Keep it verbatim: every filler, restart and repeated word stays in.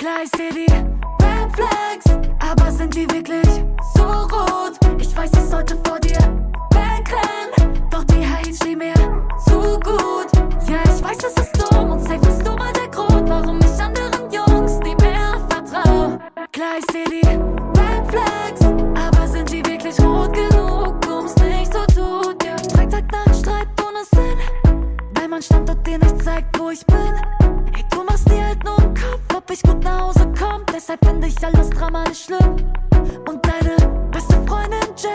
Klar, ich seh die Red Flags, aber sind die wirklich so rot? Ich weiß, ich sollte vor dir wegrennen, doch die Haze stehen mir zu gut. Ja, ich weiß, es ist dumm und safe bist du mal der Grund, warum ich anderen Jungs nie mehr vertrau. Klar, ich seh die Red Flags, aber sind die wirklich rot genug, um's nicht so tut? Ja, Freitag nach Streit ohne Sinn, weil mein Standort dir nicht zeigt, wo ich bin. Ey, du machst dir halt nur im Kopf, ob ich gut nach Hause komm. Deshalb finde ich alles Drama nicht schlimm. Und deine beste Freundin Jay